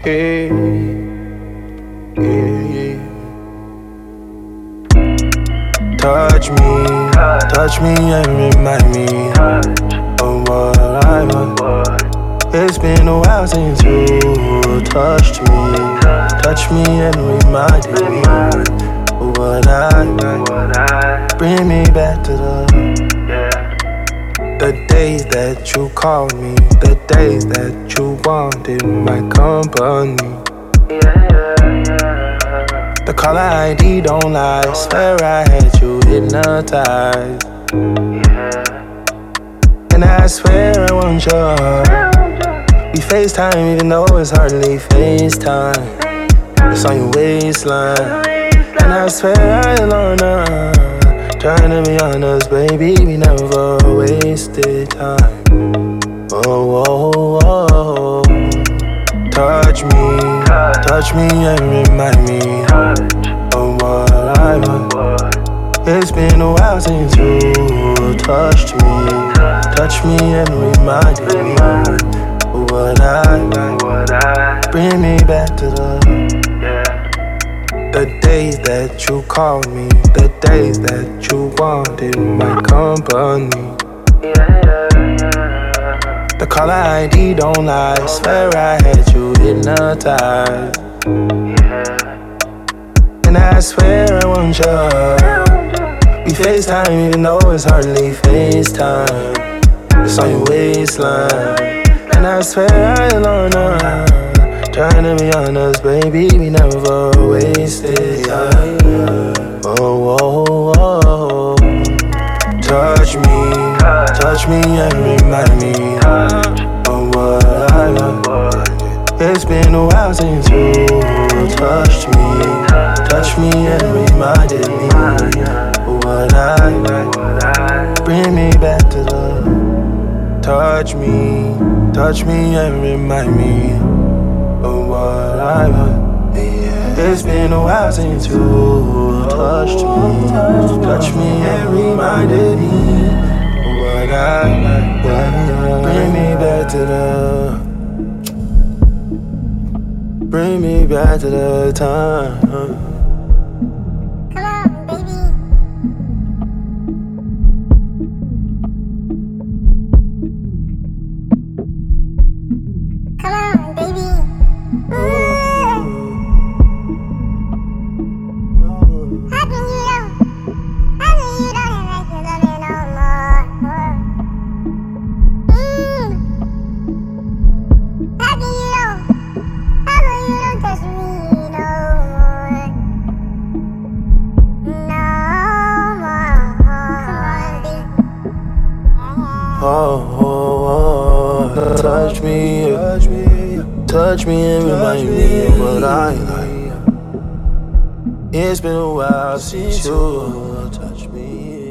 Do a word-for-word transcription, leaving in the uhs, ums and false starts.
Hey, yeah, yeah. Touch me, touch me and remind me of what I want. It's been a while since you touched me, touched me and reminded me of what I want. Bring me back to the The days that you called me, the days that you wanted my company. The caller I D don't lie, swear I had you hypnotized. And I swear I want your heart. We FaceTime even though it's hardly FaceTime. It's on your waistline, and I swear I alone her. Trying to be honest, baby, we never wasted time. Oh, oh, oh, touch me, touch me and remind me of what I want. It's been a while since you touched me, touched me and reminded me of what I want. Bring me back to the The days that you called me, the days that you wanted my company. The caller I D don't lie, swear I had you hypnotized. And I swear I want your heart. We FaceTime even though it's hardly FaceTime. It's on your waistline, and I swear I alone her. Trying to be honest, baby, we never wasted time. Oh, oh, oh, touch me, touch me and remind me of what I want. It's been a while since you touched me, touched me and reminded me of what I want. Bring me back to the touch me, touch me and remind me of what I want. It's been a while since you touched me, touched me and reminded me of what I want. Bring me back to the, bring me back to the time. Oh, oh, oh, touch me, touch me, touch me and remind me of what I like. It's been a while since you touched me.